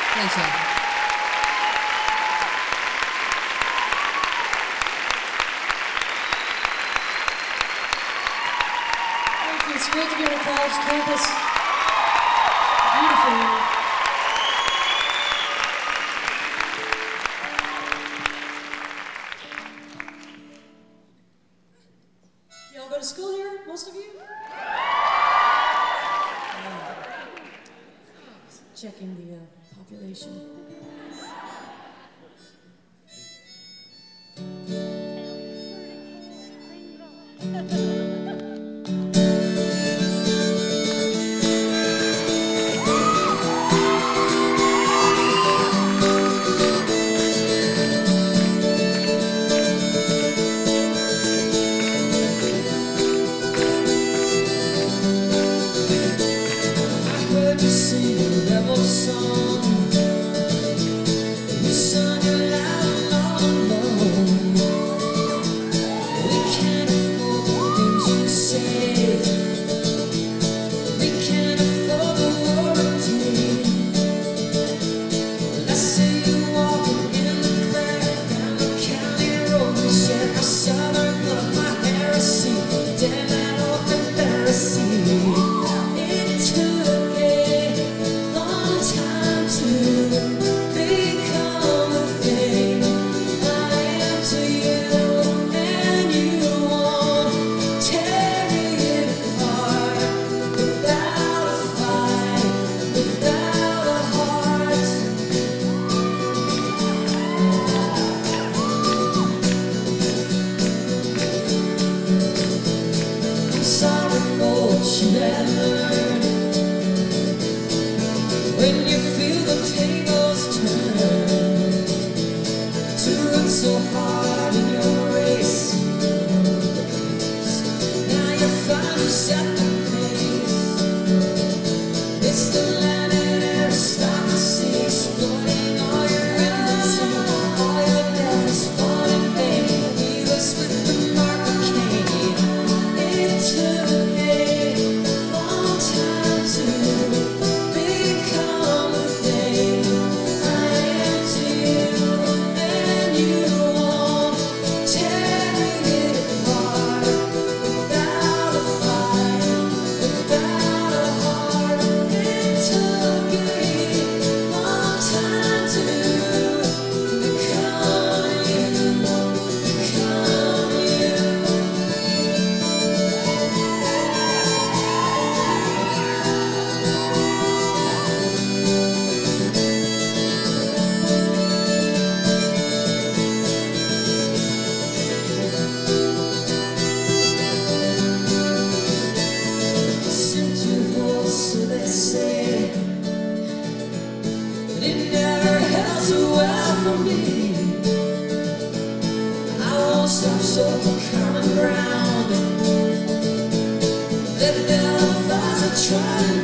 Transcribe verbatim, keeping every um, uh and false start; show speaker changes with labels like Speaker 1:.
Speaker 1: Great job.
Speaker 2: Thank you. It's great to be on a college campus. Beautiful. Y'all go to school here, most of you? Uh, checking the uh, population. Sing a rebel song. You sung it loud and all alone. We can't afford the things you say. We can't afford the warranty. I see you walking in the crack down the county road. You share my southern blood, my heresy. Damn that old Pharisee. It took you had learned when you feel the tables turn to run so hard in your race. Now you find yourself the pace. It's the land and aristocracy exploiting all your enmity, all your debt is fun and vain. Leave us with the mark of Cain. It took it never held so well for me. I won't stop short of common ground. Let the fires I try to